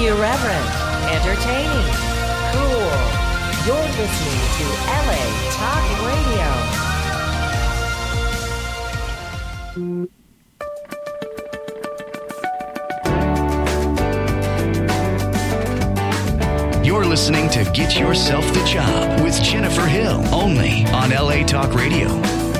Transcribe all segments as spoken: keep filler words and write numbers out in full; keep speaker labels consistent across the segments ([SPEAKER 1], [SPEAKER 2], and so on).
[SPEAKER 1] Irreverent, entertaining, cool. You're listening to L A Talk Radio.
[SPEAKER 2] You're listening to Get Yourself the Job with Jennifer Hill, only on L A Talk Radio.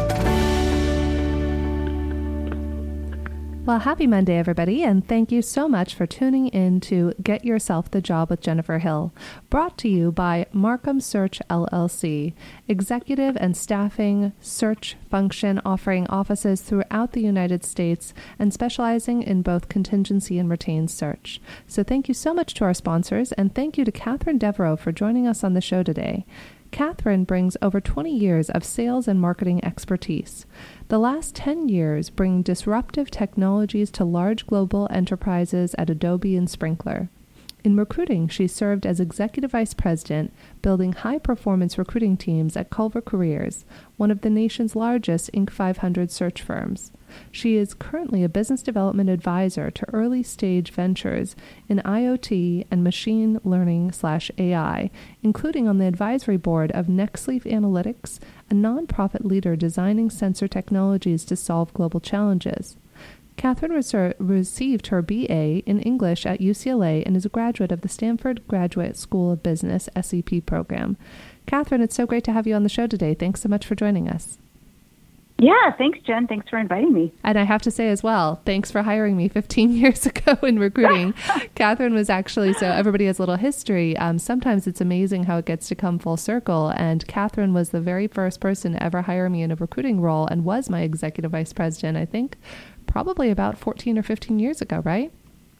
[SPEAKER 3] Well, happy Monday, everybody, and thank you so much for tuning in to Get Yourself the Job with Jennifer Hill, brought to you by Markham Search L L C, executive and staffing search function offering offices throughout the United States and specializing in both contingency and retained search. So thank you so much to our sponsors, and thank you to Catherine Devereaux for joining us on the show today. Catherine brings over twenty years of sales and marketing expertise. The last ten years bring disruptive technologies to large global enterprises at Adobe and Sprinklr. In recruiting, she served as Executive Vice President, building high-performance recruiting teams at Culver Careers, one of the nation's largest Inc five hundred search firms. She is currently a business development advisor to early-stage ventures in IoT and machine learning slash A I, including on the advisory board of Nextleaf Analytics, a nonprofit leader designing sensor technologies to solve global challenges. Catherine reser- received her B A in English at U C L A and is a graduate of the Stanford Graduate School of Business S E P program. Catherine, it's so great to have you on the show today. Thanks so much for joining us.
[SPEAKER 4] Yeah, thanks, Jen. Thanks for inviting me.
[SPEAKER 3] And I have to say as well, thanks for hiring me fifteen years ago in recruiting. Catherine was actually, so everybody has a little history. Um, sometimes it's amazing how it gets to come full circle. And Catherine was the very first person to ever hire me in a recruiting role and was my executive vice president, I think, probably about fourteen or fifteen years ago, right?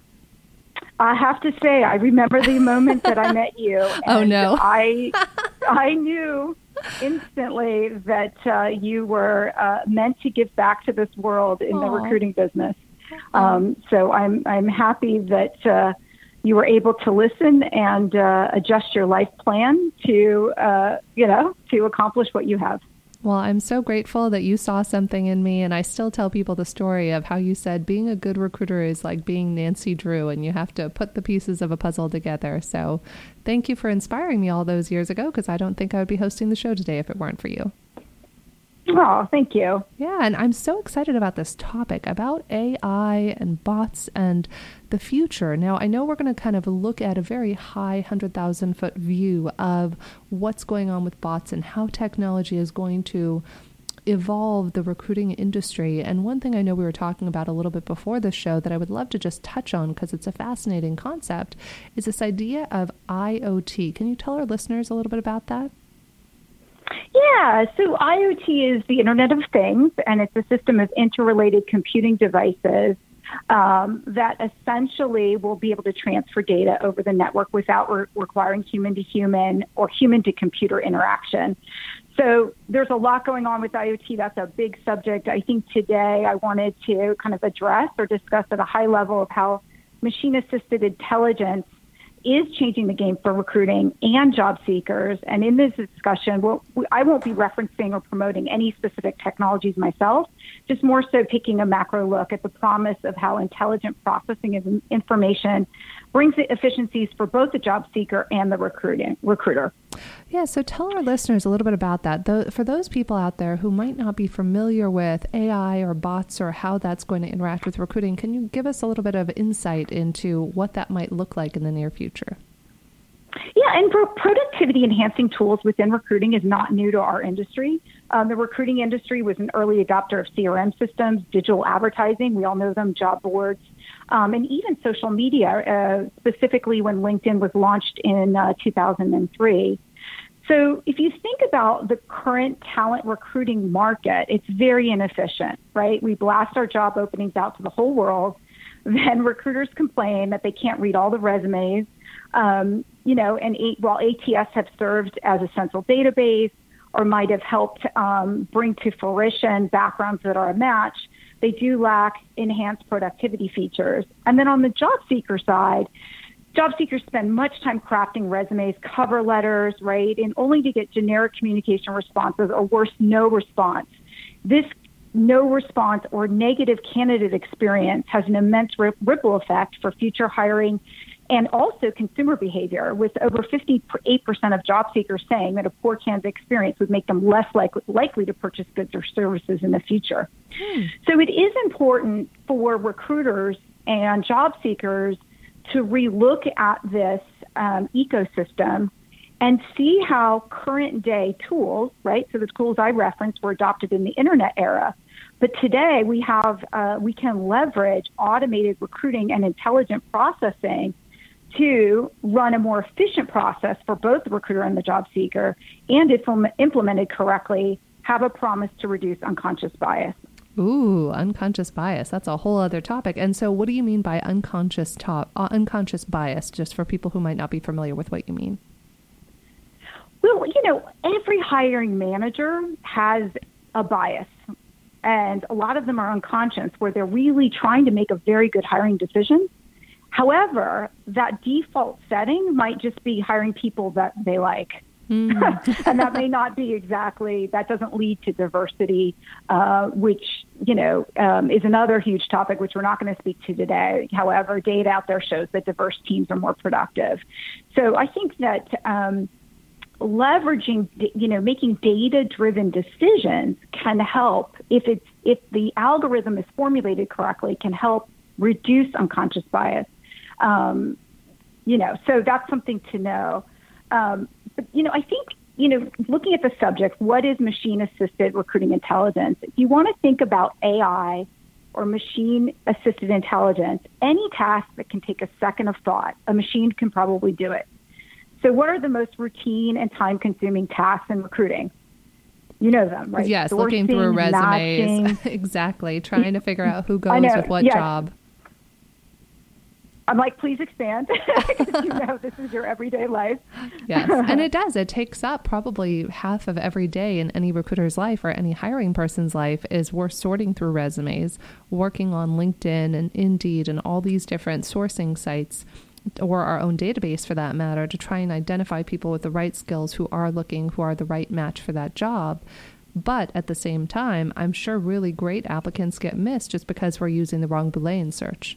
[SPEAKER 4] I have to say, I remember the moment that I met you. And
[SPEAKER 3] oh, no.
[SPEAKER 4] I, I knew instantly that uh, you were uh, meant to give back to this world in Aww. the recruiting business. Um, so I'm I'm happy that uh, you were able to listen and uh, adjust your life plan to uh, you know to accomplish what you have.
[SPEAKER 3] Well, I'm so grateful that you saw something in me, and I still tell people the story of how you said being a good recruiter is like being Nancy Drew, and you have to put the pieces of a puzzle together. So thank you for inspiring me all those years ago, because I don't think I would be hosting the show today if it weren't for you.
[SPEAKER 4] Oh, thank you.
[SPEAKER 3] Yeah, and I'm so excited about this topic, about A I and bots and the future. Now, I know we're going to kind of look at a very high one hundred thousand foot view of what's going on with bots and how technology is going to evolve the recruiting industry. And one thing I know we were talking about a little bit before the show that I would love to just touch on because it's a fascinating concept is this idea of IoT. Can you tell our listeners a little bit about that?
[SPEAKER 4] Yeah, so IoT is the Internet of Things, and it's a system of interrelated computing devices um, that essentially will be able to transfer data over the network without re- requiring human-to-human or human-to-computer interaction. So there's a lot going on with IoT. That's a big subject. I think today I wanted to kind of address or discuss at a high level of how machine-assisted intelligence is changing the game for recruiting and job seekers. And in this discussion, we'll, we, I won't be referencing or promoting any specific technologies myself, just more so taking a macro look at the promise of how intelligent processing of information brings efficiencies for both the job seeker and the recruiting recruiter.
[SPEAKER 3] Yeah, so tell our listeners a little bit about that. Though, for those people out there who might not be familiar with A I or bots or how that's going to interact with recruiting, can you give us a little bit of insight into what that might look like in the near future?
[SPEAKER 4] Yeah, and pro- productivity enhancing tools within recruiting is not new to our industry. Um, the recruiting industry was an early adopter of C R M systems, digital advertising, we all know them, job boards, um, and even social media, uh, specifically when LinkedIn was launched in uh, two thousand three. So if you think about the current talent recruiting market, it's very inefficient, right? We blast our job openings out to the whole world. Then recruiters complain that they can't read all the resumes. Um, you know, and a, while A T S have served as a central database or might have helped um, bring to fruition backgrounds that are a match, they do lack enhanced productivity features. And then on the job seeker side, job seekers spend much time crafting resumes, cover letters, right, and only to get generic communication responses or worse, no response. This no response or negative candidate experience has an immense ripple effect for future hiring and also consumer behavior, with over fifty-eight percent of job seekers saying that a poor candidate experience would make them less likely, likely to purchase goods or services in the future. Hmm. So it is important for recruiters and job seekers to relook at this um, ecosystem and see how current day tools, right? So the tools I referenced were adopted in the internet era. But today we have, uh, we can leverage automated recruiting and intelligent processing to run a more efficient process for both the recruiter and the job seeker, and if implemented correctly, have a promise to reduce unconscious bias.
[SPEAKER 3] Ooh, unconscious bias. That's a whole other topic. And so what do you mean by unconscious top, uh, unconscious bias, just for people who might not be familiar with what you mean?
[SPEAKER 4] Well, you know, every hiring manager has a bias, and a lot of them are unconscious, where they're really trying to make a very good hiring decision. However, that default setting might just be hiring people that they like. Mm. And that may not be exactly, that doesn't lead to diversity, uh, which, you know, um, is another huge topic, which we're not going to speak to today. However, data out there shows that diverse teams are more productive. So I think that um, leveraging, you know, making data-driven decisions can help, if it's, if the algorithm is formulated correctly, can help reduce unconscious bias. Um, you know, so that's something to know. Um, but, you know, I think, you know, looking at the subject, what is machine-assisted recruiting intelligence? If you want to think about A I or machine-assisted intelligence, any task that can take a second of thought, a machine can probably do it. So what are the most routine and time-consuming tasks in recruiting? You know them, right?
[SPEAKER 3] Yes,
[SPEAKER 4] Sourcing,
[SPEAKER 3] looking through resumes.
[SPEAKER 4] matching.
[SPEAKER 3] Exactly, trying to figure out who goes with what
[SPEAKER 4] yes.
[SPEAKER 3] job.
[SPEAKER 4] I'm like, please expand, because you know this is your everyday life.
[SPEAKER 3] Yes, and it does. It takes up probably half of every day in any recruiter's life or any hiring person's life, is we're sorting through resumes, working on LinkedIn and Indeed and all these different sourcing sites, or our own database for that matter, to try and identify people with the right skills who are looking, who are the right match for that job. But at the same time, I'm sure really great applicants get missed just because we're using the wrong Boolean search.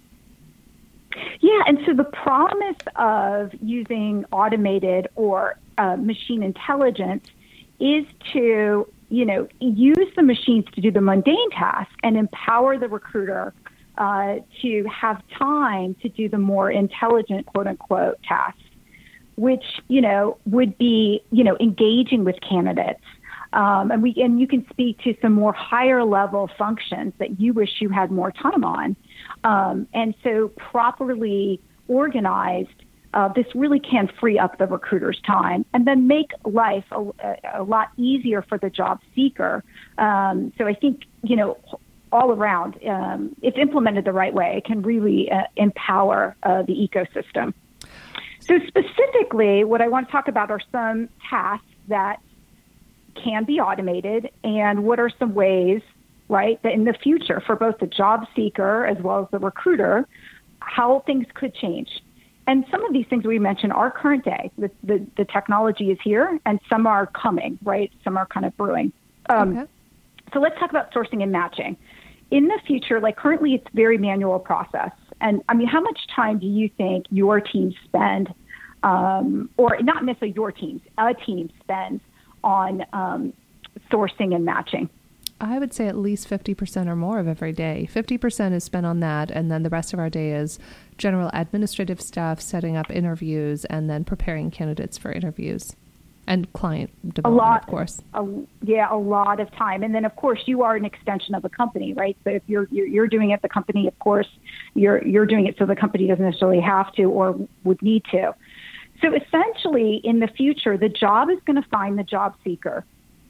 [SPEAKER 4] Yeah, and so the promise of using automated or uh, machine intelligence is to, you know, use the machines to do the mundane task and empower the recruiter uh, to have time to do the more intelligent, quote unquote, tasks, which, you know, would be, you know, engaging with candidates. Um, and we and you can speak to some more higher level functions that you wish you had more time on. Um, and so properly organized, uh, this really can free up the recruiter's time and then make life a, a lot easier for the job seeker. Um, so I think, you know, all around, um, if implemented the right way, it can really uh, empower uh, the ecosystem. So specifically, what I want to talk about are some tasks that can be automated, and what are some ways, right, that in the future for both the job seeker as well as the recruiter, how things could change. And some of these things we mentioned are current day. The, the, the technology is here, and some are coming, right? Some are kind of brewing. Um, okay. So let's talk about sourcing and matching. In the future, like currently it's very manual process. And I mean, how much time do you think your team spend, um, or not necessarily your teams, a team spends on um, sourcing and matching?
[SPEAKER 3] I would say at least fifty percent or more of every day. fifty percent is spent on that, and then the rest of our day is general administrative stuff, setting up interviews, and then preparing candidates for interviews. And client development,
[SPEAKER 4] a lot,
[SPEAKER 3] of course.
[SPEAKER 4] A, yeah, a lot of time. And then, of course, you are an extension of the company, right? So if you're, you're you're doing it, the company, of course, you're you're doing it so the company doesn't necessarily have to or would need to. So essentially, in the future, the job is going to find the job seeker.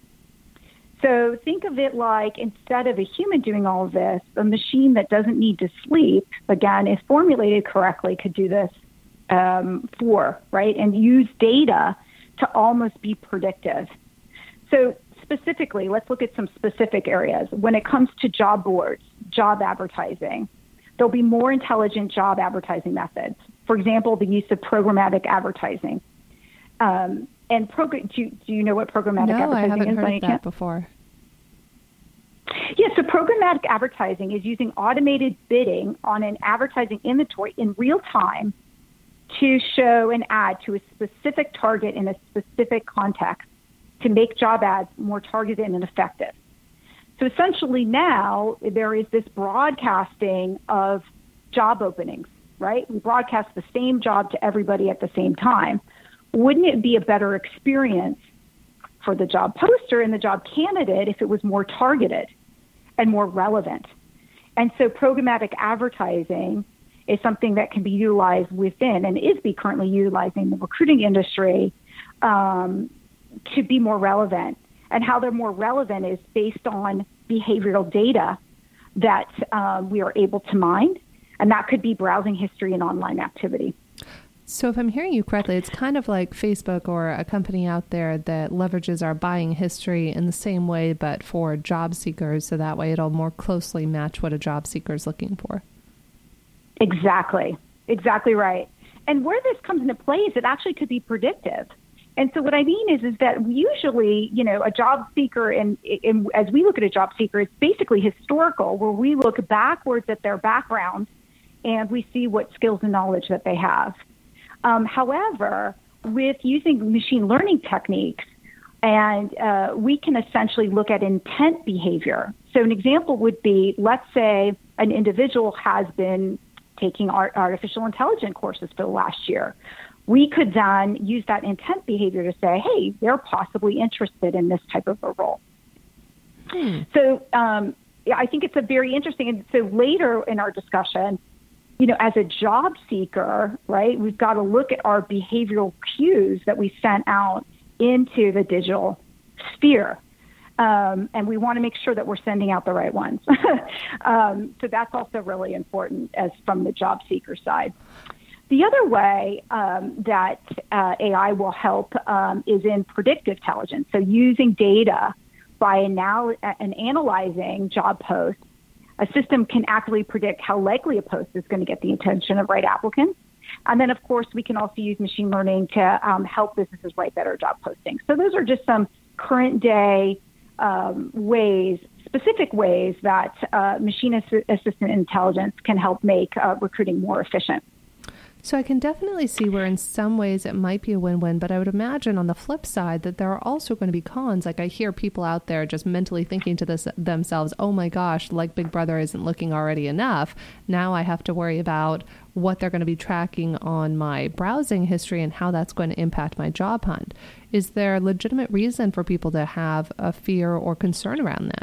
[SPEAKER 4] So think of it like, instead of a human doing all of this, a machine that doesn't need to sleep, again, if formulated correctly, could do this um, for, right, and use data to almost be predictive. So specifically, let's look at some specific areas. When it comes to job boards, job advertising, there'll be more intelligent job advertising methods. For example, the use of programmatic advertising. Um, and prog- do, you, do you know what programmatic
[SPEAKER 3] no,
[SPEAKER 4] advertising is?
[SPEAKER 3] No, I haven't heard of that
[SPEAKER 4] chance?
[SPEAKER 3] before.
[SPEAKER 4] Yeah, so programmatic advertising is using automated bidding on an advertising inventory in real time to show an ad to a specific target in a specific context to make job ads more targeted and effective. So essentially now there is this broadcasting of job openings, right? We broadcast the same job to everybody at the same time. Wouldn't it be a better experience for the job poster and the job candidate if it was more targeted and more relevant? And so programmatic advertising is something that can be utilized within and is be currently utilizing the recruiting industry um, to be more relevant. And how they're more relevant is based on behavioral data that um, we are able to mine. And that could be browsing history and online activity.
[SPEAKER 3] So if I'm hearing you correctly, it's kind of like Facebook or a company out there that leverages our buying history in the same way, but for job seekers. So that way it'll more closely match what a job seeker is looking for.
[SPEAKER 4] Exactly. Exactly right. And where this comes into play is it actually could be predictive. And so what I mean is, is that usually, you know, a job seeker, and, and as we look at a job seeker, it's basically historical, where we look backwards at their background and we see what skills and knowledge that they have. Um, however, with using machine learning techniques, and uh, we can essentially look at intent behavior. So an example would be, let's say an individual has been taking art, artificial intelligence courses for the last year. We could then use that intent behavior to say, hey, they're possibly interested in this type of a role. Hmm. So um, yeah, I think it's a very interesting. And so later in our discussion, you know, as a job seeker, right, we've got to look at our behavioral cues that we sent out into the digital sphere. Um, and we want to make sure that we're sending out the right ones. um, so that's also really important as from the job seeker side. The other way um, that uh, A I will help um, is in predictive intelligence. So using data by anal- and analyzing job posts, a system can accurately predict how likely a post is going to get the attention of right applicants. And then, of course, we can also use machine learning to um, help businesses write better job postings. So those are just some current day um, ways, specific ways that uh, machine ass- assistant intelligence can help make uh, recruiting more efficient.
[SPEAKER 3] So I can definitely see where in some ways it might be a win-win, but I would imagine on the flip side that there are also going to be cons. Like I hear people out there just mentally thinking to this themselves, oh my gosh, like Big Brother isn't looking already enough. Now I have to worry about what they're going to be tracking on my browsing history and how that's going to impact my job hunt. Is there a legitimate reason for people to have a fear or concern around that?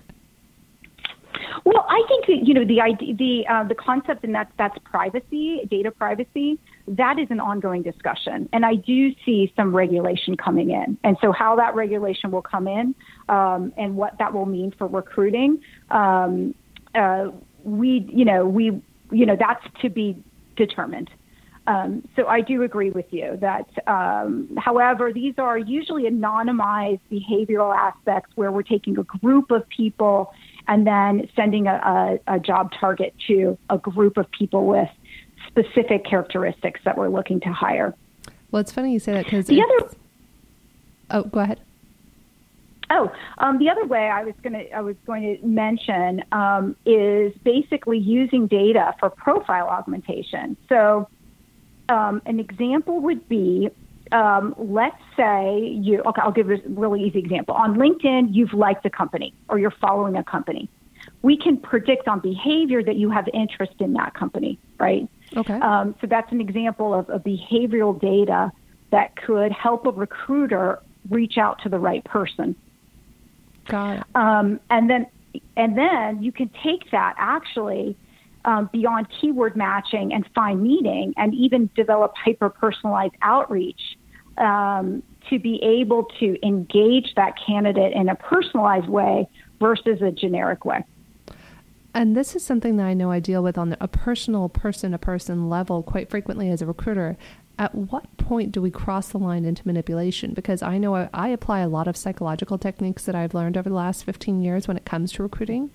[SPEAKER 4] Well, I think that, you know, the idea, the uh, the concept, and that's that's privacy, data privacy. That is an ongoing discussion, and I do see some regulation coming in. And so, how that regulation will come in, um, and what that will mean for recruiting, um, uh, we, you know, we, you know, that's to be determined. Um, so I do agree with you that, um, however, these are usually anonymized behavioral aspects where we're taking a group of people and then sending a, a, a job target to a group of people with specific characteristics that we're looking to hire.
[SPEAKER 3] Well, it's funny you say that because
[SPEAKER 4] the other.
[SPEAKER 3] Oh, go ahead.
[SPEAKER 4] Oh, um, the other way I was going to I was going to mention um, is basically using data for profile augmentation. So, um, an example would be, um, let's say you. Okay, I'll give a really easy example. On LinkedIn, you've liked a company or you're following a company. We can predict on behavior that you have interest in that company, right?
[SPEAKER 3] Okay.
[SPEAKER 4] Um, so that's an example of, of behavioral data that could help a recruiter reach out to the right person.
[SPEAKER 3] Got it.
[SPEAKER 4] Um, and then, and then you can take that actually um, beyond keyword matching and fine meaning, and even develop hyper-personalized outreach um, to be able to engage that candidate in a personalized way versus a generic way.
[SPEAKER 3] And this is something that I know I deal with on a personal person-to-person level quite frequently as a recruiter. At what point do we cross the line into manipulation? Because I know I, I apply a lot of psychological techniques that I've learned over the last fifteen years when it comes to recruiting.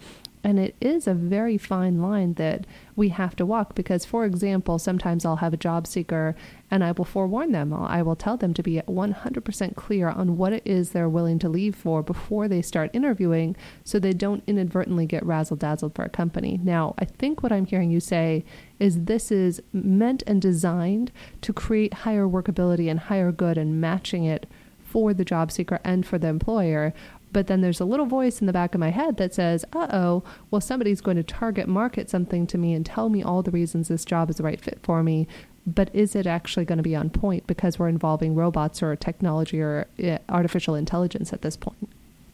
[SPEAKER 3] And it is a very fine line that we have to walk because, for example, sometimes I'll have a job seeker and I will forewarn them. I will tell them to be one hundred percent clear on what it is they're willing to leave for before they start interviewing so they don't inadvertently get razzle-dazzled for a company. Now, I think what I'm hearing you say is this is meant and designed to create higher workability and higher good and matching it for the job seeker and for the employer. But then there's a little voice in the back of my head that says, uh-oh, well, somebody's going to target market something to me and tell me all the reasons this job is the right fit for me. But is it actually going to be on point because we're involving robots or technology or uh, artificial intelligence at this point?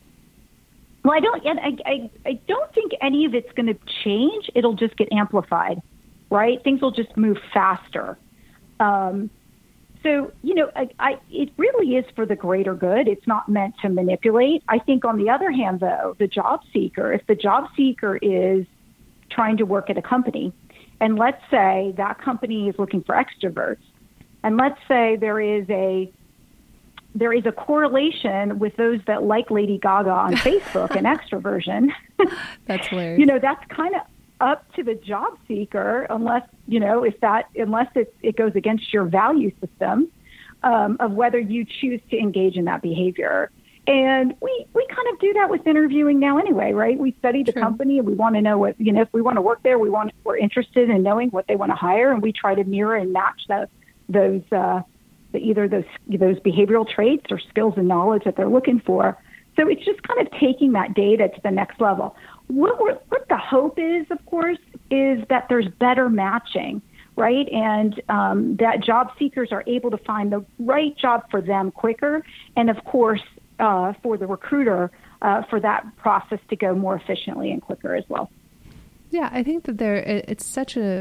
[SPEAKER 4] Well, I don't, I, I, I don't think any of it's going to change. It'll just get amplified, right? Things will just move faster. Um, So, you know, I, I, it really is for the greater good. It's not meant to manipulate. I think on the other hand, though, the job seeker, if the job seeker is trying to work at a company, and let's say that company is looking for extroverts, and let's say there is a there is a correlation with those that like Lady Gaga on Facebook and extroversion.
[SPEAKER 3] That's hilarious.
[SPEAKER 4] You know, that's kind of up to the job seeker, unless, you know, if that, unless it, it goes against your value system um, of whether you choose to engage in that behavior. And we, we kind of do that with interviewing now anyway, right? We study the
[SPEAKER 3] True.
[SPEAKER 4] company and we want to know what, you know, if we want to work there, we want, we're interested in knowing what they want to hire. And we try to mirror and match that, those, uh, the, either those, those behavioral traits or skills and knowledge that they're looking for. So it's just kind of taking that data to the next level. What, we're, what the hope is, of course, is that there's better matching, right? And um, that job seekers are able to find the right job for them quicker. And, of course, uh, for the recruiter, uh, for that process to go more efficiently and quicker as well.
[SPEAKER 3] Yeah, I think that there it's such a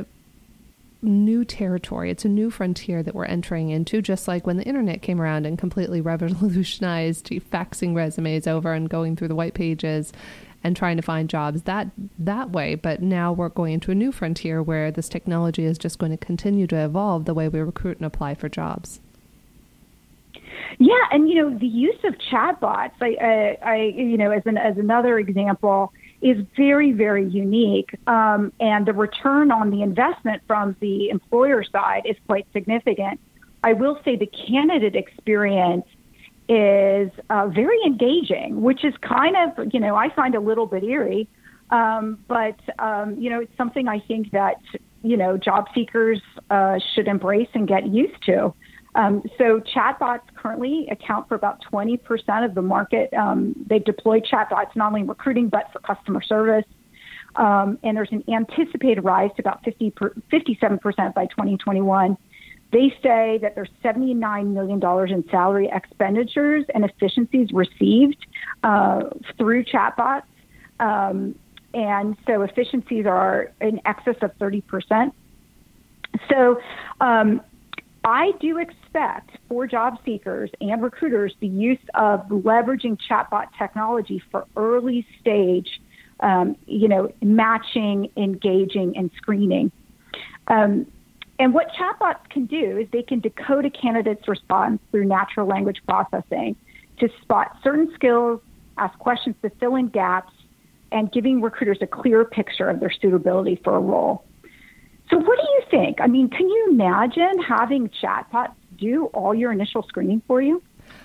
[SPEAKER 3] new territory. It's a new frontier that we're entering into, just like when the internet came around and completely revolutionized faxing resumes over and going through the white pages and trying to find jobs that that way. But now we're going into a new frontier where this technology is just going to continue to evolve the way we recruit and apply for jobs.
[SPEAKER 4] Yeah, and, you know, the use of chatbots, I, I, I you know, as an as another example, is very, very unique. Um, and the return on the investment from the employer side is quite significant. I will say the candidate experience is uh, very engaging, which is kind of, you know, I find a little bit eerie. Um, but, um, you know, it's something I think that, you know, job seekers uh, should embrace and get used to. Um, so chatbots currently account for about twenty percent of the market. Um, they've deployed chatbots not only in recruiting, but for customer service. Um, and there's an anticipated rise to about fifty per, fifty-seven percent by twenty twenty-one. They say that there's seventy-nine million dollars in salary expenditures and efficiencies received uh, through chatbots. Um, and so efficiencies are in excess of thirty percent. So um, I do expect for job seekers and recruiters the use of leveraging chatbot technology for early stage, um, you know, matching, engaging, and screening. Um, and what chatbots can do is they can decode a candidate's response through natural language processing to spot certain skills, ask questions to fill in gaps, and giving recruiters a clear picture of their suitability for a role. So what do you think? I mean, can you imagine having chatbots do all your initial screening for you?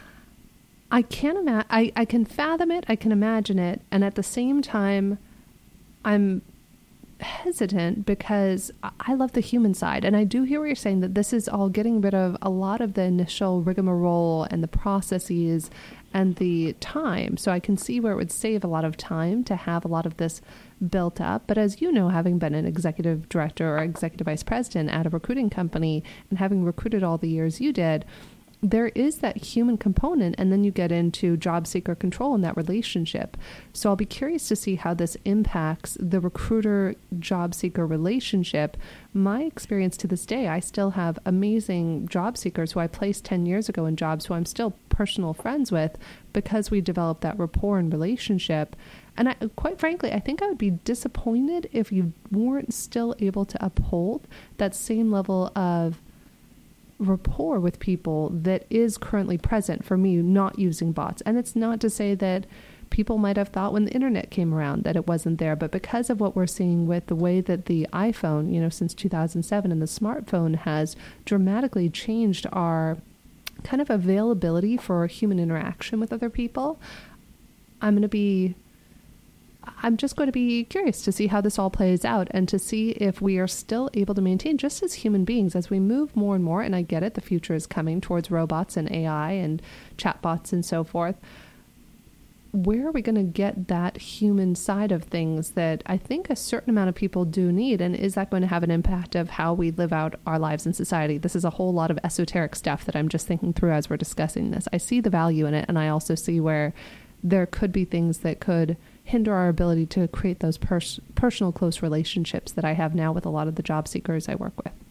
[SPEAKER 3] I can ima- I, I can fathom it. I can imagine it. And at the same time, I'm hesitant because I love the human side. And I do hear what you're saying, that this is all getting rid of a lot of the initial rigmarole and the processes and the time. So I can see where it would save a lot of time to have a lot of this built up. But as you know, having been an executive director or executive vice president at a recruiting company and having recruited all the years you did, there is that human component, and then you get into job seeker control in that relationship. So I'll be curious to see how this impacts the recruiter job seeker relationship. My experience to this day, I still have amazing job seekers who I placed ten years ago in jobs who I'm still personal friends with because we developed that rapport and relationship. And I, quite frankly, I think I would be disappointed if you weren't still able to uphold that same level of rapport with people that is currently present for me not using bots. And it's not to say that People might have thought when the internet came around that it wasn't there, but because of what we're seeing with the way that the iPhone, you know, since two thousand seven and the smartphone has dramatically changed our kind of availability for human interaction with other people, I'm going to be, I'm just going to be curious to see how this all plays out and to see if we are still able to maintain, just as human beings, as we move more and more, and I get it, the future is coming towards robots and A I and chatbots and so forth. Where are we going to get that human side of things that I think a certain amount of people do need? And is that going to have an impact of how we live out our lives in society? This is a whole lot of esoteric stuff that I'm just thinking through as we're discussing this. I see the value in it, and I also see where there could be things that could hinder our ability to create those pers- personal close relationships that I have now with a lot of the job seekers I work with.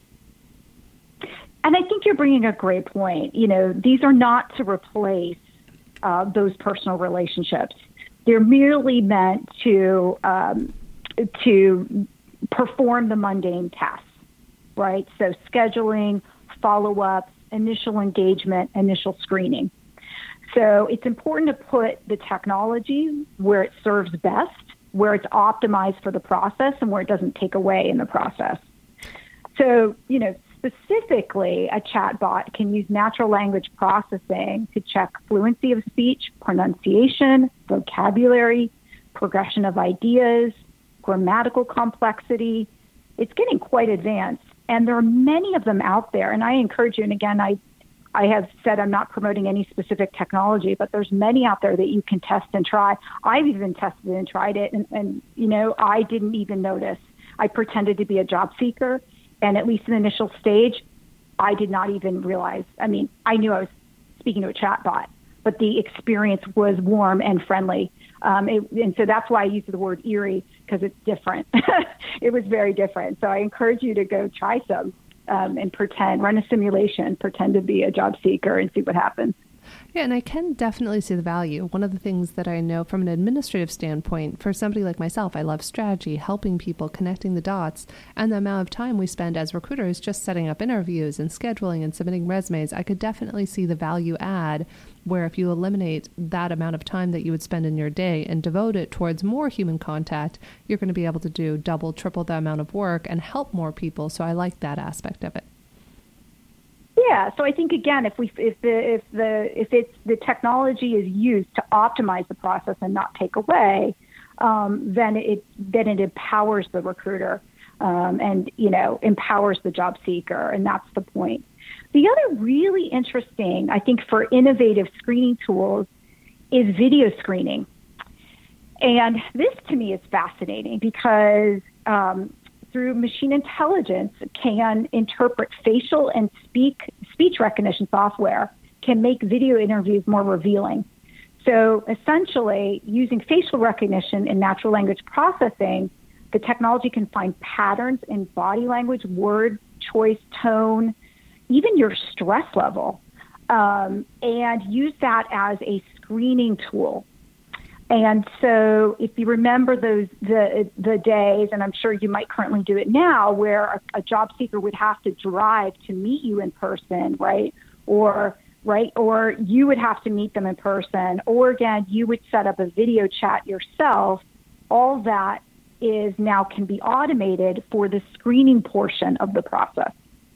[SPEAKER 4] And I think you're bringing a great point. You know, these are not to replace Uh, those personal relationships. They're merely meant to um, to perform the mundane tasks, right? So scheduling, follow-ups, initial engagement, initial screening. So it's important to put the technology where it serves best, where it's optimized for the process and where it doesn't take away in the process. So, you know, specifically, a chatbot can use natural language processing to check fluency of speech, pronunciation, vocabulary, progression of ideas, grammatical complexity. It's getting quite advanced, and there are many of them out there. And I encourage you, and again, I, I have said I'm not promoting any specific technology, but there's many out there that you can test and try. I've even tested and tried it, and, and you know, I didn't even notice. I pretended to be a job seeker. And at least in the initial stage, I did not even realize. I mean, I knew I was speaking to a chatbot, but the experience was warm and friendly. Um, it, and so that's why I use the word eerie, because it's different. It was very different. So I encourage you to go try some um, and pretend, run a simulation, pretend to be a job seeker and see what happens.
[SPEAKER 3] Yeah, and I can definitely see the value. One of the things that I know from an administrative standpoint, for somebody like myself, I love strategy, helping people, connecting the dots, and the amount of time we spend as recruiters just setting up interviews and scheduling and submitting resumes. I could definitely see the value add where if you eliminate that amount of time that you would spend in your day and devote it towards more human contact, you're going to be able to do double, triple the amount of work and help more people. So I like that aspect of it.
[SPEAKER 4] Yeah, so I think again, if we if the if the if it's the technology is used to optimize the process and not take away, um, then it then it empowers the recruiter um, and you know empowers the job seeker, and that's the point. The other really interesting, I think, for innovative screening tools is video screening, and this to me is fascinating because. Um, through machine intelligence, can interpret facial and speak speech recognition software, can make video interviews more revealing. So essentially, using facial recognition and natural language processing, the technology can find patterns in body language, word choice, tone, even your stress level, um, and use that as a screening tool. And so if you remember those the the days, and I'm sure you might currently do it now, where a, a job seeker would have to drive to meet you in person, right? Or right, or you would have to meet them in person, or again, you would set up a video chat yourself. All that is now can be automated for the screening portion of the process.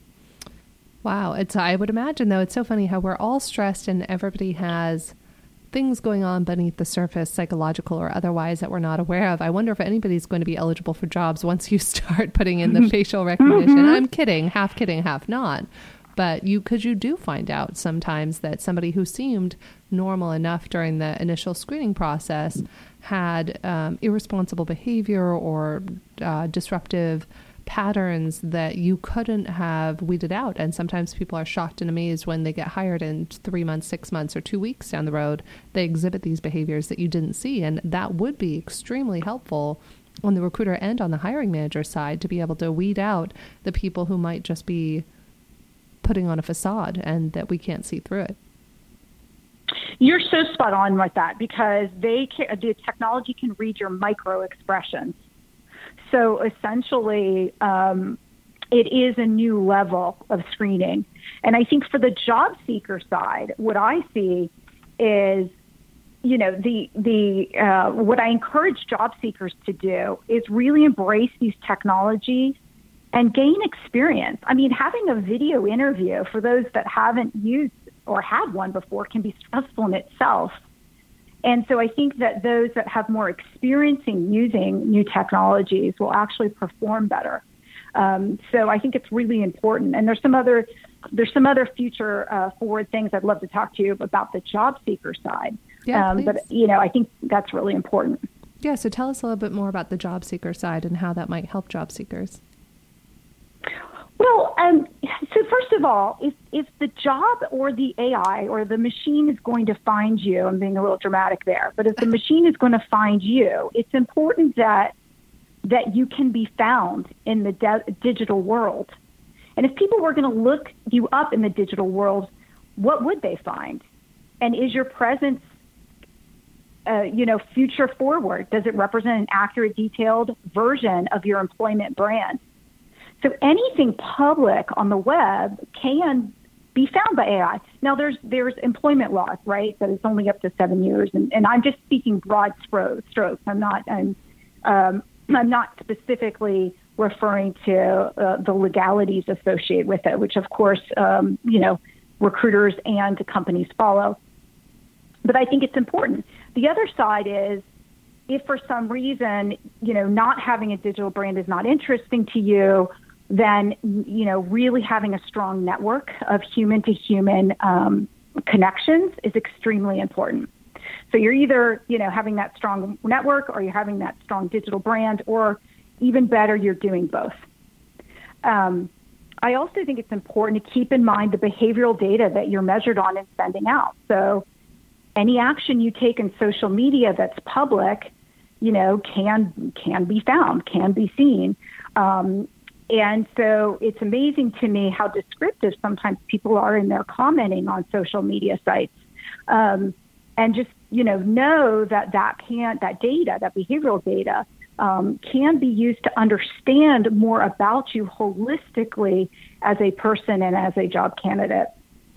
[SPEAKER 3] Wow, it's I would imagine though, it's so funny how we're all stressed and everybody has things going on beneath the surface, psychological or otherwise, that we're not aware of. I wonder if anybody's going to be eligible for jobs once you start putting in the facial recognition. I'm kidding, half kidding, half not. But you, because you do find out sometimes that somebody who seemed normal enough during the initial screening process had um, irresponsible behavior or uh, disruptive patterns that you couldn't have weeded out. And sometimes people are shocked and amazed when they get hired in three months, six months, or two weeks down the road, they exhibit these behaviors that you didn't see. And that would be extremely helpful on the recruiter and on the hiring manager side to be able to weed out the people who might just be putting on a facade and that we can't see through it.
[SPEAKER 4] You're so spot on with that because they can, the technology can read your micro expressions. So essentially, um, it is a new level of screening. And I think for the job seeker side, what I see is, you know, the the uh, what I encourage job seekers to do is really embrace these technologies and gain experience. I mean, having a video interview for those that haven't used or had one before can be stressful in itself. And so I think that those that have more experience in using new technologies will actually perform better. Um, so I think it's really important. And there's some other there's some other future uh, forward things I'd love to talk to you about the job seeker side.
[SPEAKER 3] Yeah,
[SPEAKER 4] um, but, you know, I think that's really important.
[SPEAKER 3] Yeah, so tell us a little bit more about the job seeker side and how that might help job seekers.
[SPEAKER 4] Well, um, so first of all, if, if the job or the A I or the machine is going to find you, I'm being a little dramatic there, but if the machine is going to find you, it's important that that you can be found in the de- digital world. And if people were going to look you up in the digital world, what would they find? And is your presence, uh, you know, future forward? Does it represent an accurate, detailed version of your employment brand? So anything public on the web can be found by A I. Now, there's there's employment laws, right, that it's only up to seven years. And, and I'm just speaking broad strokes. I'm not I'm, um, I'm not specifically referring to uh, the legalities associated with it, which, of course, um, you know, recruiters and companies follow. But I think it's important. The other side is, if for some reason, you know, not having a digital brand is not interesting to you, then, you know, really having a strong network of human to human um, connections is extremely important. So you're either, you know, having that strong network, or you're having that strong digital brand, or even better, you're doing both. Um, I also think it's important to keep in mind the behavioral data that you're measured on and sending out. So any action you take in social media that's public, you know, can can be found, can be seen. Um, and so it's amazing to me how descriptive sometimes people are in their commenting on social media sites. Um, and just, you know, know that that can, that data, that behavioral data, um, can be used to understand more about you holistically as a person and as a job candidate.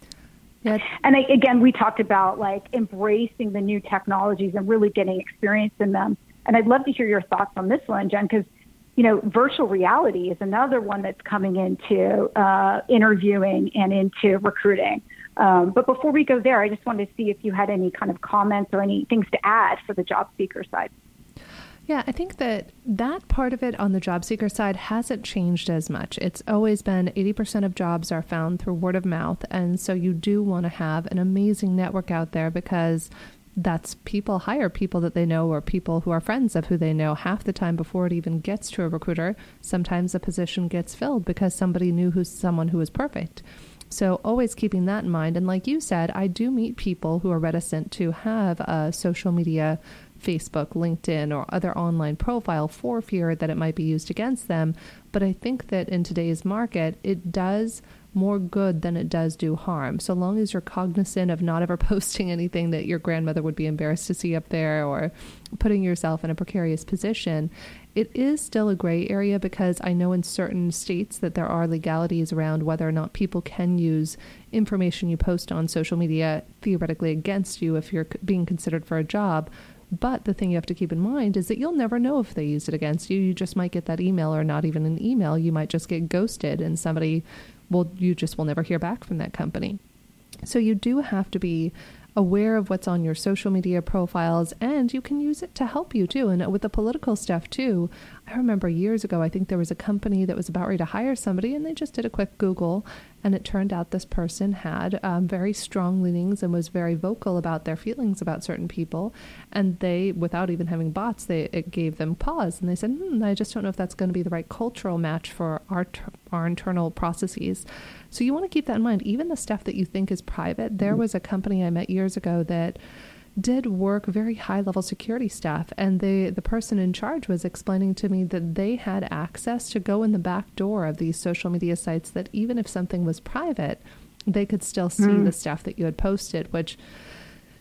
[SPEAKER 3] Yes.
[SPEAKER 4] And I, again, we talked about like embracing the new technologies and really getting experience in them. And I'd love to hear your thoughts on this one, Jen, because, you know, virtual reality is another one that's coming into uh, interviewing and into recruiting. Um, but before we go there, I just wanted to see if you had any kind of comments or any things to add for the job seeker side.
[SPEAKER 3] Yeah, I think that that part of it on the job seeker side hasn't changed as much. It's always been eighty percent of jobs are found through word of mouth. And so you do want to have an amazing network out there, because that's people hire people that they know, or people who are friends of who they know. Half the time before it even gets to a recruiter, sometimes a position gets filled because somebody knew who's someone who was perfect. So always keeping that in mind. And like you said, I do meet people who are reticent to have a social media, Facebook, LinkedIn, or other online profile for fear that it might be used against them. But I think that in today's market, it does more good than it does do harm. So long as you're cognizant of not ever posting anything that your grandmother would be embarrassed to see up there, or putting yourself in a precarious position, it is still a gray area, because I know in certain states that there are legalities around whether or not people can use information you post on social media theoretically against you if you're being considered for a job. But the thing you have to keep in mind is that you'll never know if they use it against you. You just might get that email, or not even an email. You might just get ghosted, and somebody will, you just will never hear back from that company. So you do have to be aware of what's on your social media profiles, and you can use it to help you too. And with the political stuff too, I remember years ago, I think there was a company that was about ready to hire somebody, and they just did a quick Google, and it turned out this person had um, very strong leanings and was very vocal about their feelings about certain people. And they, without even having bots, they it gave them pause, and they said, hmm, I just don't know if that's going to be the right cultural match for our our internal processes. So you want to keep that in mind. Even the stuff that you think is private. There was a company I met years ago that did work very high-level security stuff, and they, the person in charge was explaining to me that they had access to go in the back door of these social media sites, that even if something was private, they could still see mm. the stuff that you had posted, which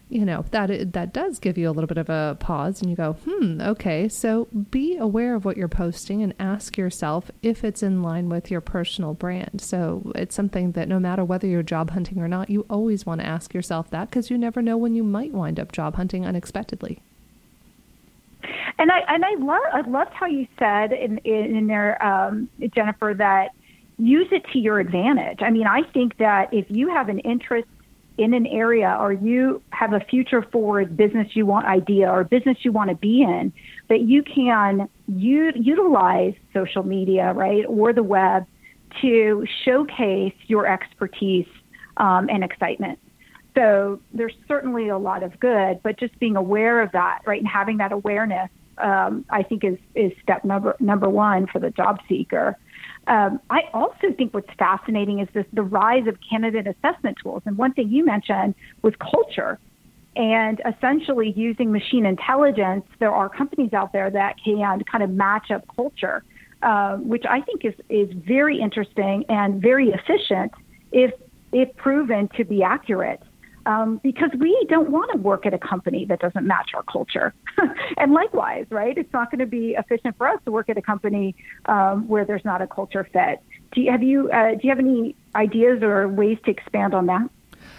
[SPEAKER 3] you know, that that does give you a little bit of a pause and you go, hmm, okay. So be aware of what you're posting and ask yourself if it's in line with your personal brand. So it's something that no matter whether you're job hunting or not, you always want to ask yourself that, because you never know when you might wind up job hunting unexpectedly.
[SPEAKER 4] And I and I love I loved how you said in in, in there, um, Jennifer, that use it to your advantage. I mean, I think that if you have an interest in an area, or you have a future forward business you want idea or business you want to be in, that you can u- utilize social media, right, or the web to showcase your expertise um, and excitement. So there's certainly a lot of good, but just being aware of that, right, and having that awareness, um, I think is is step number number one for the job seeker. Um, I also think what's fascinating is this, the rise of candidate assessment tools. And one thing you mentioned was culture, and essentially using machine intelligence. There are companies out there that can kind of match up culture, uh, which I think is, is very interesting and very efficient if, if proven to be accurate. Um, because we don't want to work at a company that doesn't match our culture. And likewise, right, it's not going to be efficient for us to work at a company um, where there's not a culture fit. Do you have you uh, do you have any ideas or ways to expand on that?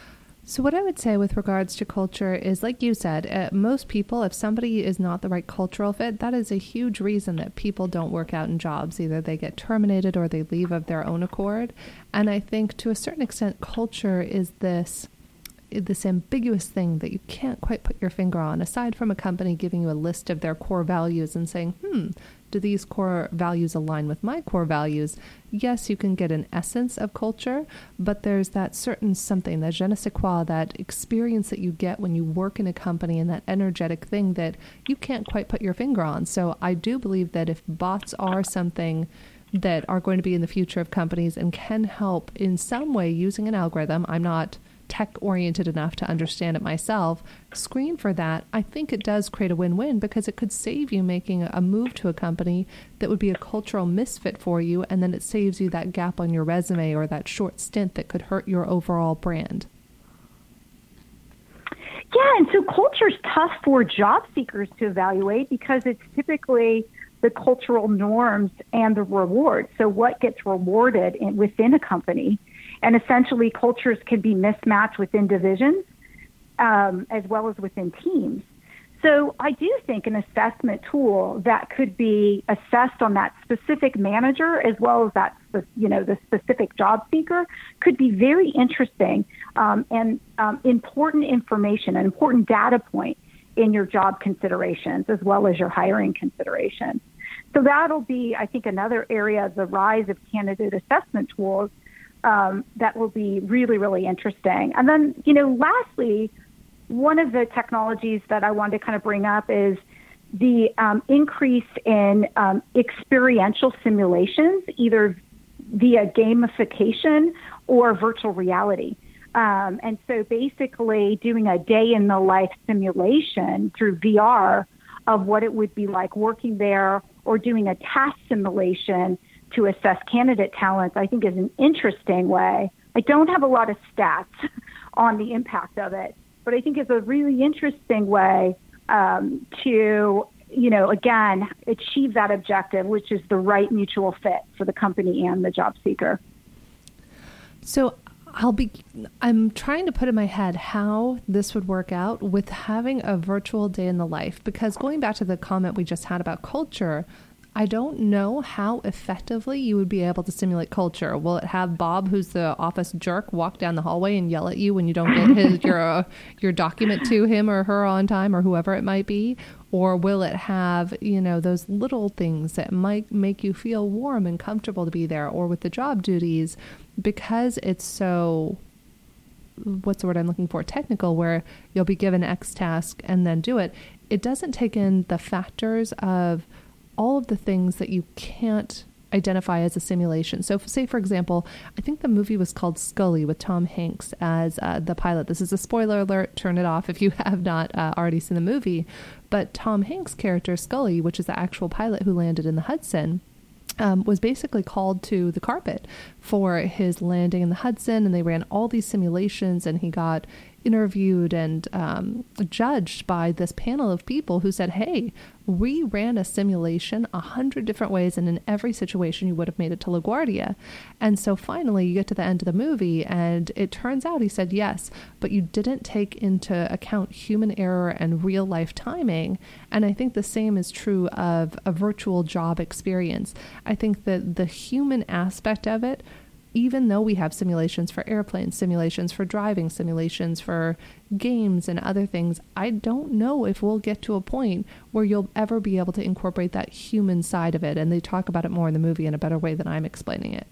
[SPEAKER 3] So what I would say with regards to culture is, like you said, uh, most people, if somebody is not the right cultural fit, that is a huge reason that people don't work out in jobs. Either they get terminated or they leave of their own accord. And I think to a certain extent, culture is this this ambiguous thing that you can't quite put your finger on, aside from a company giving you a list of their core values and saying, hmm, do these core values align with my core values? Yes, you can get an essence of culture, but there's that certain something, that je ne sais quoi, that experience that you get when you work in a company, and that energetic thing that you can't quite put your finger on. So I do believe that if bots are something that are going to be in the future of companies and can help in some way using an algorithm, I'm not tech-oriented enough to understand it myself, screen for that, I think it does create a win-win, because it could save you making a move to a company that would be a cultural misfit for you, and then it saves you that gap on your resume or that short stint that could hurt your overall brand.
[SPEAKER 4] Yeah, and so culture is tough for job seekers to evaluate, because it's typically the cultural norms and the reward. So what gets rewarded in, within a company. And essentially, cultures can be mismatched within divisions um, as well as within teams. So I do think an assessment tool that could be assessed on that specific manager as well as that, you know, the specific job seeker could be very interesting um, and um, important information, an important data point in your job considerations as well as your hiring considerations. So that'll be, I think, another area of the rise of candidate assessment tools Um, that will be really, really interesting. And then, you know, lastly, one of the technologies that I wanted to kind of bring up is the um, increase in um, experiential simulations, either via gamification or virtual reality. Um, and so basically doing a day in the life simulation through V R of what it would be like working there, or doing a task simulation to assess candidate talent, I think is an interesting way. I don't have a lot of stats on the impact of it, but I think it's a really interesting way um, to, you know, again, achieve that objective, which is the right mutual fit for the company and the job seeker.
[SPEAKER 3] So I'll be, I'm trying to put in my head how this would work out with having a virtual day in the life, because going back to the comment we just had about culture, I don't know how effectively you would be able to simulate culture. Will it have Bob, who's the office jerk, walk down the hallway and yell at you when you don't get his your uh, your document to him or her on time, or whoever it might be? Or will it have, you know, those little things that might make you feel warm and comfortable to be there? Or with the job duties, because it's so, what's the word I'm looking for, technical, where you'll be given X task and then do it, it doesn't take in the factors of all of the things that you can't identify as a simulation. So say, for example, I think the movie was called Scully with Tom Hanks as uh, the pilot. This is a spoiler alert. Turn it off if you have not uh, already seen the movie. But Tom Hanks' character, Scully, which is the actual pilot who landed in the Hudson, Um, was basically called to the carpet for his landing in the Hudson, and they ran all these simulations, and he got interviewed and um, judged by this panel of people who said, hey, we ran a simulation a hundred different ways, and in every situation you would have made it to LaGuardia. And so finally you get to the end of the movie and it turns out, he said, yes, but you didn't take into account human error and real life timing. And I think the same is true of a virtual job experience. I think that the human aspect of it, even though we have simulations for airplanes, simulations for driving, simulations for games and other things, I don't know if we'll get to a point where you'll ever be able to incorporate that human side of it. And they talk about it more in the movie in a better way than I'm explaining it.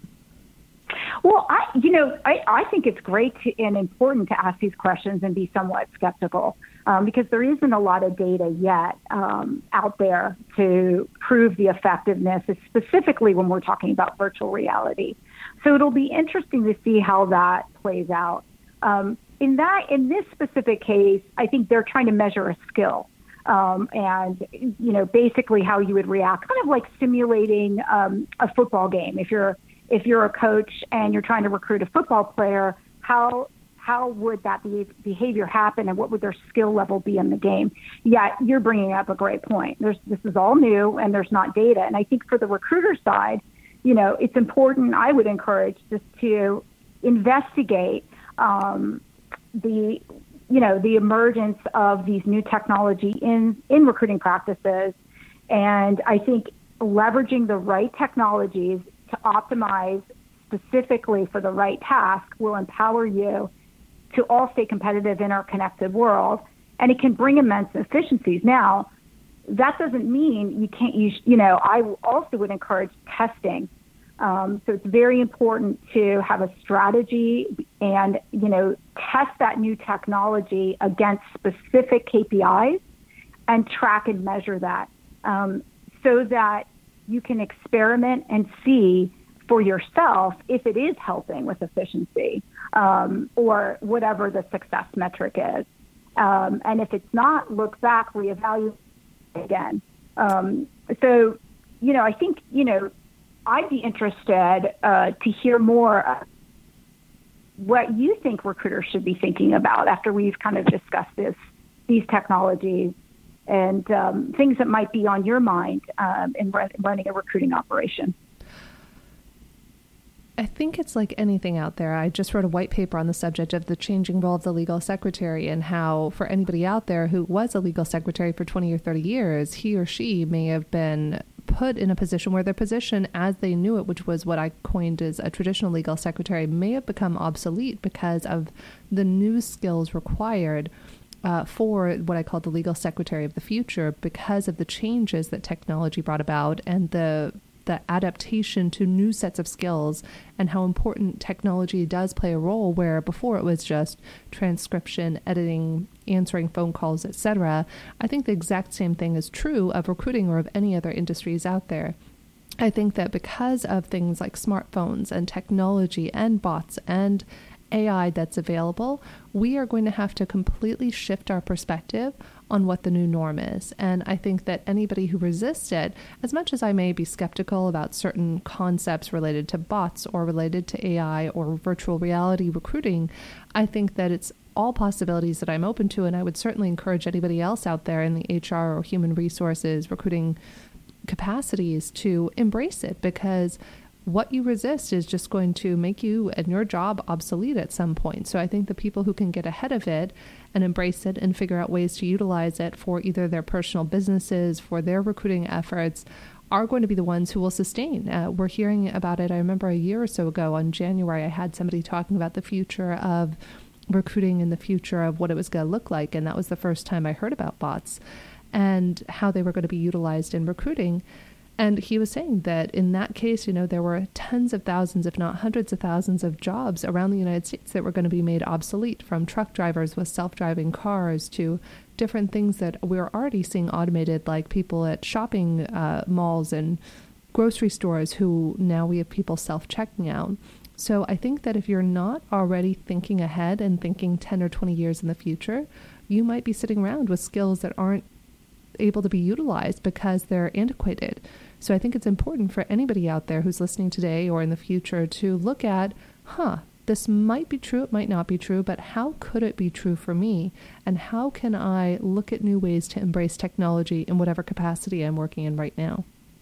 [SPEAKER 4] Well, I, you know, I, I think it's great to, and important to ask these questions and be somewhat skeptical um, because there isn't a lot of data yet um, out there to prove the effectiveness, specifically when we're talking about virtual reality. So it'll be interesting to see how that plays out. Um, in that, in this specific case, I think they're trying to measure a skill. Um, and, you know, basically how you would react, kind of like simulating um, a football game. If you're if you're a coach and you're trying to recruit a football player, how how would that be, behavior happen, and what would their skill level be in the game? Yeah, you're bringing up a great point. There's this is all new, and there's not data. And I think for the recruiter side, you know, it's important. I would encourage just to investigate um, the you know, the emergence of these new technology in, in recruiting practices. And I think leveraging the right technologies to optimize specifically for the right task will empower you to all stay competitive in our connected world. And it can bring immense efficiencies. Now, that doesn't mean you can't use, you know, I also would encourage testing. Um, so it's very important to have a strategy and, you know, test that new technology against specific K P Is and track and measure that um, so that you can experiment and see for yourself if it is helping with efficiency um, or whatever the success metric is. Um, and if it's not, look back, reevaluate again. Um, so, you know, I think, you know, I'd be interested uh, to hear more uh, what you think recruiters should be thinking about after we've kind of discussed this, these technologies and um, things that might be on your mind um, in run, running a recruiting operation.
[SPEAKER 3] I think it's like anything out there. I just wrote a white paper on the subject of the changing role of the legal secretary and how for anybody out there who was a legal secretary for twenty or thirty years, he or she may have been put in a position where their position as they knew it, which was what I coined as a traditional legal secretary, may have become obsolete because of the new skills required uh, for what I call the legal secretary of the future because of the changes that technology brought about and the the adaptation to new sets of skills and how important technology does play a role where before it was just transcription, editing, answering phone calls, et cetera. I think the exact same thing is true of recruiting or of any other industries out there. I think that because of things like smartphones and technology and bots and A I that's available, we are going to have to completely shift our perspective on what the new norm is. And I think that anybody who resists it, as much as I may be skeptical about certain concepts related to bots or related to A I or virtual reality recruiting, I think that it's all possibilities that I'm open to. And I would certainly encourage anybody else out there in the H R or human resources recruiting capacities to embrace it, because what you resist is just going to make you and your job obsolete at some point. So I think the people who can get ahead of it and embrace it and figure out ways to utilize it for either their personal businesses, for their recruiting efforts, are going to be the ones who will sustain. Uh, we're hearing about it. I remember a year or so ago in January, I had somebody talking about the future of recruiting and the future of what it was going to look like. And that was the first time I heard about bots and how they were going to be utilized in recruiting. And he was saying that in that case, you know, there were tens of thousands, if not hundreds of thousands of jobs around the United States that were going to be made obsolete, from truck drivers with self-driving cars to different things that we're already seeing automated, like people at shopping uh, malls and grocery stores who now we have people self-checking out. So I think that if you're not already thinking ahead and thinking ten or twenty years in the future, you might be sitting around with skills that aren't able to be utilized because they're antiquated. So I think it's important for anybody out there who's listening today or in the future to look at, huh, this might be true, it might not be true, but how could it be true for me? And how can I look at new ways to embrace technology in whatever capacity I'm working in right now?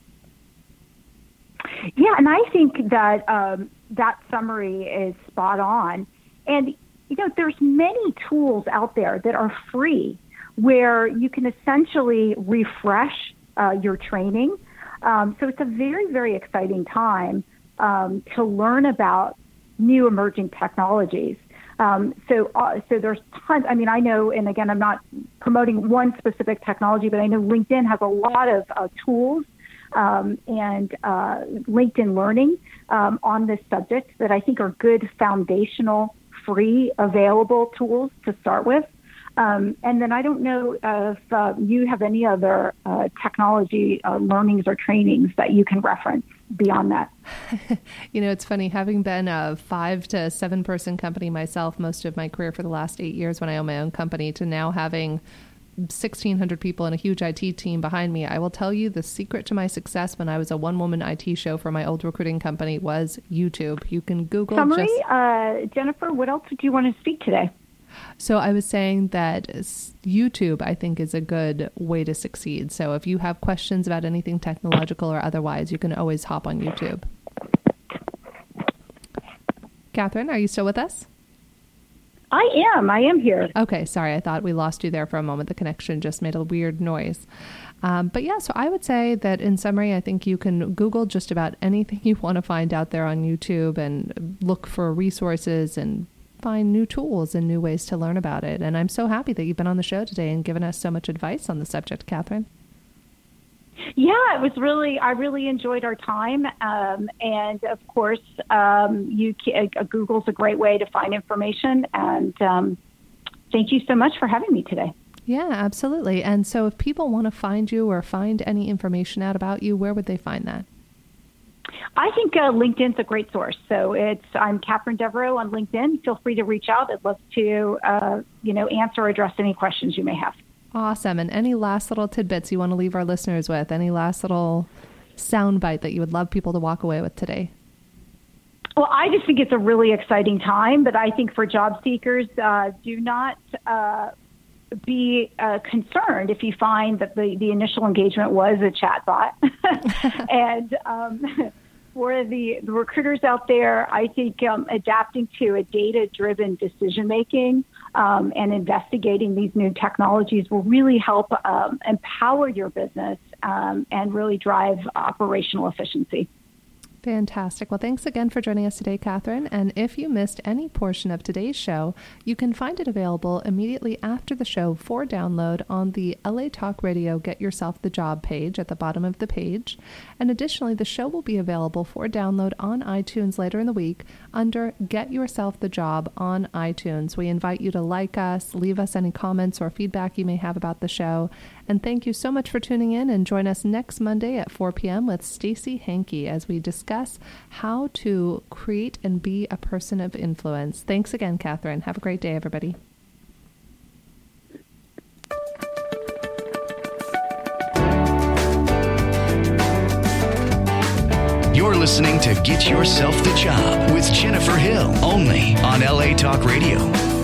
[SPEAKER 4] Yeah, and I think that um, that summary is spot on. And, you know, there's many tools out there that are free where you can essentially refresh uh, your training. Um, so it's a very, very exciting time um, to learn about new emerging technologies. Um, so, uh, so there's tons. I mean, I know, and again, I'm not promoting one specific technology, but I know LinkedIn has a lot of uh, tools um, and uh, LinkedIn Learning um, on this subject that I think are good foundational, free, available tools to start with. Um, and then I don't know if uh, you have any other uh, technology uh, learnings or trainings that you can reference beyond that.
[SPEAKER 3] You know, it's funny, having been a five to seven person company myself most of my career for the last eight years when I own my own company, to now having sixteen hundred people and a huge I T team behind me. I will tell you the secret to my success when I was a one-woman I T show for my old recruiting company was YouTube. You can Google.
[SPEAKER 4] Summary,
[SPEAKER 3] just...
[SPEAKER 4] uh, Jennifer, what else do you want to speak today?
[SPEAKER 3] So I was saying that YouTube, I think, is a good way to succeed. So if you have questions about anything technological or otherwise, you can always hop on YouTube. Catherine, are you still with us?
[SPEAKER 4] I am. I am here.
[SPEAKER 3] Okay. Sorry. I thought we lost you there for a moment. The connection just made a weird noise. Um, but yeah, so I would say that in summary, I think you can Google just about anything you want to find out there on YouTube and look for resources and find new tools and new ways to learn about it. And I'm so happy that you've been on the show today and given us so much advice on the subject, Catherine.
[SPEAKER 4] Yeah, it was really, I really enjoyed our time. Um, and of course, um, you can, uh, Google's a great way to find information. And um, thank you so much for having me today.
[SPEAKER 3] Yeah, absolutely. And so if people want to find you or find any information out about you, where would they find that?
[SPEAKER 4] I think uh, LinkedIn's a great source. So it's I'm Catherine Devereaux on LinkedIn. Feel free to reach out. I'd love to, uh, you know, answer or address any questions you may have.
[SPEAKER 3] Awesome. And any last little tidbits you want to leave our listeners with? Any last little soundbite that you would love people to walk away with today?
[SPEAKER 4] Well, I just think it's a really exciting time. But I think for job seekers, uh, do not uh, be uh, concerned if you find that the, the initial engagement was a chatbot. and um, for the, the recruiters out there, I think um, adapting to a data-driven decision-making um, and investigating these new technologies will really help um, empower your business um, and really drive operational efficiency.
[SPEAKER 3] Fantastic. Well, thanks again for joining us today, Catherine. And if you missed any portion of today's show, you can find it available immediately after the show for download on the L A Talk Radio Get Yourself the Job page at the bottom of the page. And additionally, the show will be available for download on iTunes later in the week under Get Yourself the Job on iTunes. We invite you to like us, leave us any comments or feedback you may have about the show. And thank you so much for tuning in, and join us next Monday at four p.m. with Stacey Hankey as we discuss how to create and be a person of influence. Thanks again, Catherine. Have a great day, everybody.
[SPEAKER 2] You're listening to Get Yourself the Job with Jennifer Hill, only on L A Talk Radio.